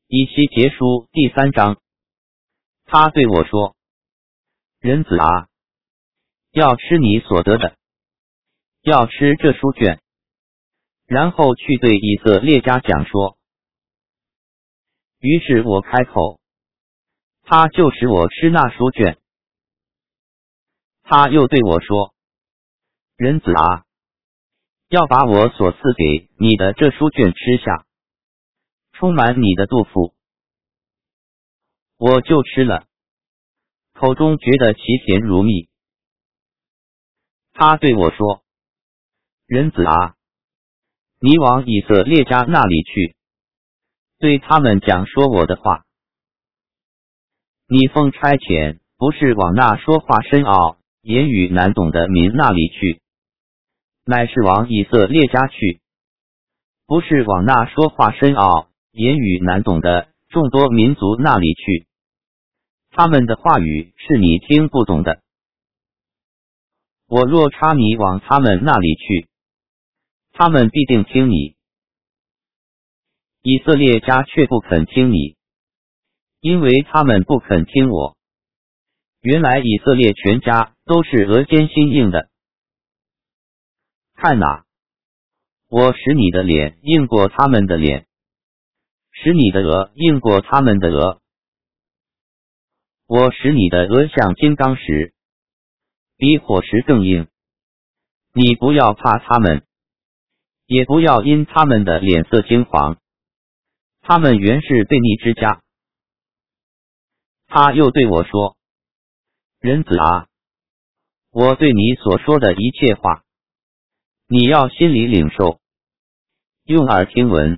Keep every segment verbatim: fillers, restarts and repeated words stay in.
以西结书第三章，他对我说：人子啊，要吃你所得的，要吃这书卷，然后去对以色列家讲说。于是我开口，他就使我吃那书卷。他又对我说：人子啊，要把我所赐给你的这书卷吃下，充满你的肚腹。我就吃了，口中觉得其甜如蜜。他对我说：人子啊，你往以色列家那里去，对他们讲说我的话。你奉差遣，不是往那说话深奥、言语难懂的民那里去，乃是往以色列家去，不是往那说话深奥、言语难懂的众多民族那里去。他们的话语是你听不懂的。我若差你往他们那里去，他们必定听你。以色列家却不肯听你，因为他们不肯听我。原来以色列全家都是额间心硬的。看哪，我使你的脸硬过他们的脸，使你的额硬过他们的额。我使你的额像金刚石，比火石更硬。你不要怕他们，也不要因他们的脸色惊惶，他们原是悖逆之家。他又对我说：人子啊，我对你所说的一切话，你要心里领受，用耳听闻。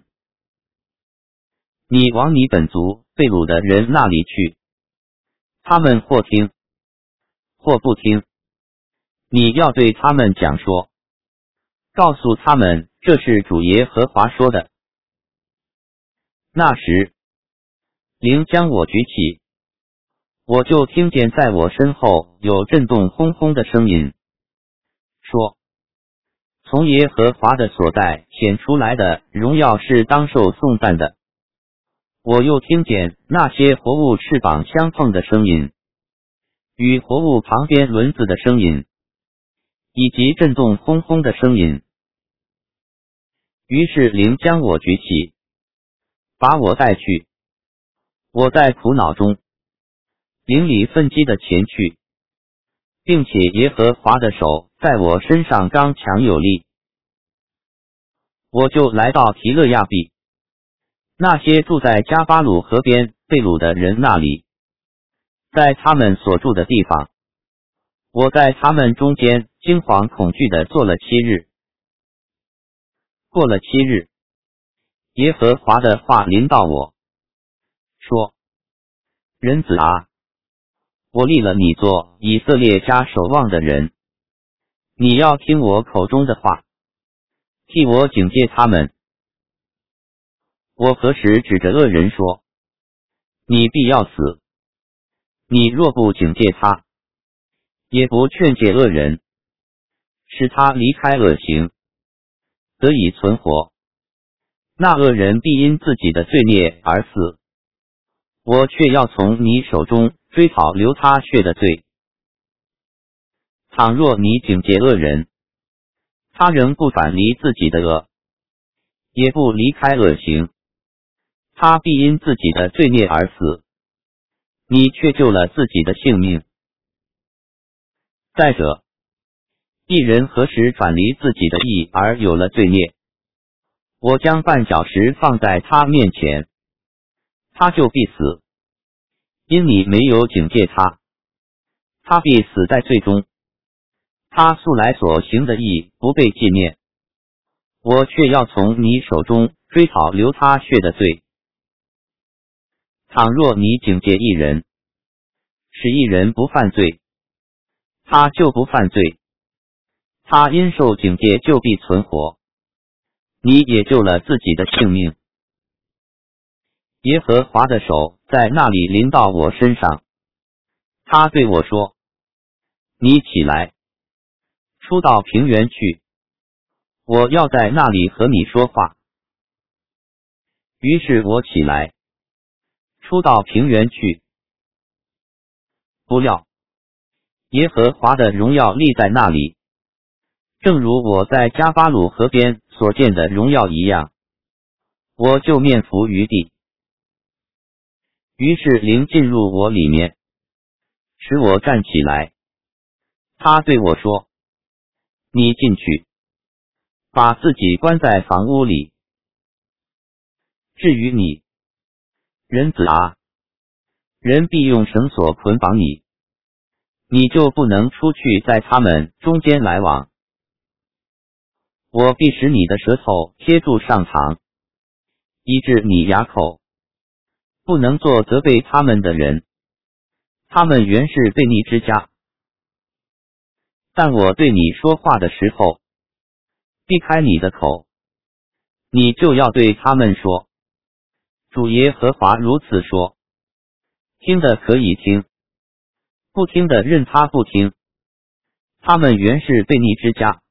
你往你本族被掳的人那里去，他们或听，或不听。你要对他们讲说，告诉他们这是主耶和华说的。那时，灵将我举起，我就听见在我身后有震动轰轰的声音，说：从耶和华的所在显出来的荣耀是当受颂赞的。我又听见那些活物翅膀相碰的声音，与活物旁边轮子的声音，以及震动轰轰的声音。于是灵将我举起，把我带去。我在苦恼中，灵里奋激的前去，并且耶和华的手在我身上刚强有力。我就来到提勒亚比，那些住在加巴鲁河边被掳的人那里，在他们所住的地方，我在他们中间惊惶恐惧地坐了七日。过了七日，耶和华的话临到我，说：人子啊，我立了你做以色列家守望的人，你要听我口中的话，替我警戒他们。我何时指着恶人说，你必要死？你若不警戒他，也不劝诫恶人，使他离开恶行，得以存活，那恶人必因自己的罪孽而死，我却要从你手中追讨流他血的罪。倘若你警戒恶人，他仍不反离自己的恶，也不离开恶行，他必因自己的罪孽而死，你却救了自己的性命。再者，一人何时转离自己的义而有了罪孽，我将绊脚石放在他面前，他就必死。因你没有警戒他，他必死在罪中。他素来所行的义不被纪念，我却要从你手中追讨流他血的罪。倘若你警戒一人，使一人不犯罪，他就不犯罪，他因受警戒就必存活，你也救了自己的性命。耶和华的手在那里临到我身上，他对我说：你起来，出到平原去，我要在那里和你说话。于是我起来， 出到平原去。不料耶和华的荣耀立在那里，正如我在加巴鲁河边所见的荣耀一样，我就面伏于地。于是灵进入我里面，使我站起来。他对我说：你进去，把自己关在房屋里。至于你，人子啊，人必用绳索捆绑你，你就不能出去在他们中间来往。我必使你的舌头贴住上膛，医治你牙口，不能做责备他们的人，他们原是悖逆之家。但我对你说话的时候，避开你的口，你就要对他们说：主耶和华如此说。听的可以听，不听的任他不听，他们原是悖逆之家。